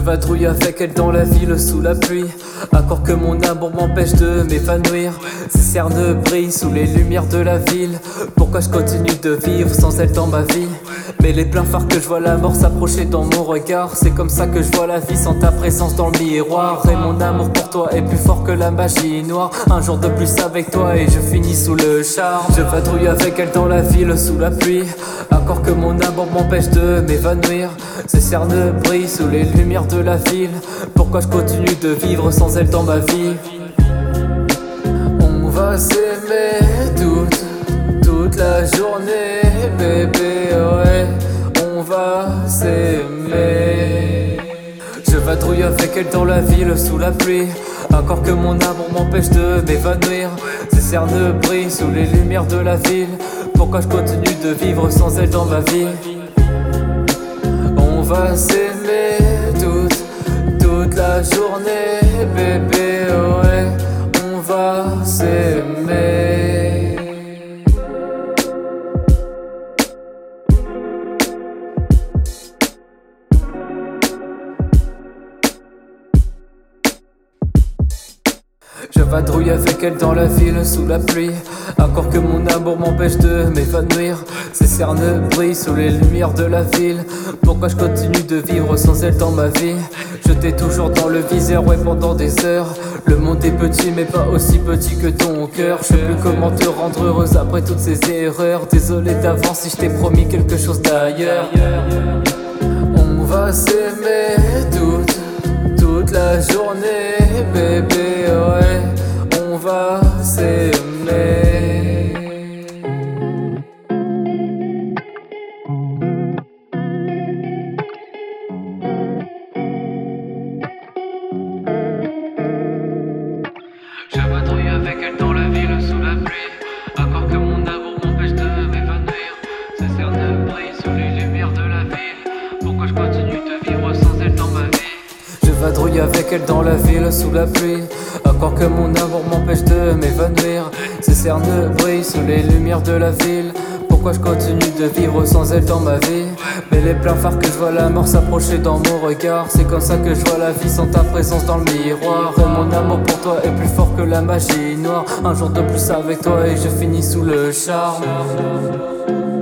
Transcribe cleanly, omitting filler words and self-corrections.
vadrouille avec elle dans la ville sous la pluie. Encore que mon amour m'empêche de m'évanouir. Ses cernes brillent sous les lumières de la ville. Pourquoi je continue de vivre sans elle dans ma vie? Mais les pleins phares que je vois la mort s'approcher dans mon regard. C'est comme ça que je vois la vie sans ta présence dans le miroir. Et mon amour pour toi est plus fort que la magie noire. Un jour de plus avec toi et je finis sous le charme. Je vadrouille avec elle dans la ville sous la pluie. Encore que mon amour m'empêche de m'évanouir. Ses cernes brillent sous les lumières de la ville. Pourquoi je continue de vivre sans elle dans ma vie? On va s'aimer toute la journée, bébé, ouais. On va s'aimer. Je vadrouille avec elle dans la ville sous la pluie. Encore que mon amour m'empêche de m'évanouir. Ses cernes brillent sous les lumières de la ville. Pourquoi je continue de vivre sans elle dans ma vie? On va s'aimer toute la journée, bébé, ouais. On va s'aimer. Je vadrouille avec elle dans la ville sous la pluie. Encore que mon amour m'empêche de m'évanouir. Ses cernes brillent sous les lumières de la ville. Pourquoi je continue de vivre sans elle dans ma vie? Je t'ai toujours dans le viseur, ouais, pendant des heures. Le monde est petit mais pas aussi petit que ton cœur. Je sais plus comment te rendre heureuse après toutes ces erreurs. Désolé d'avance si je t'ai promis quelque chose d'ailleurs. On va s'aimer toute la journée, bébé, ouais. On va s'aimer. Je vadrouille avec elle dans la ville sous la pluie. Encore que mon amour m'empêche de m'évanouir. Ses cernes brillent sous les lumières de la ville. Pourquoi je continue de vivre sans elle dans ma vie? Je vadrouille avec elle dans la ville sous la pluie. Encore que mon amour m'empêche de m'évanouir. Ses cernes brillent sous les lumières de la ville. Pourquoi je continue de vivre sans elle dans ma vie? Mais les pleins phares que je vois la mort s'approcher dans mon regard. C'est comme ça que je vois la vie sans ta présence dans le miroir. Et mon amour pour toi est plus fort que la magie noire. Un jour de plus avec toi et je finis sous le charme.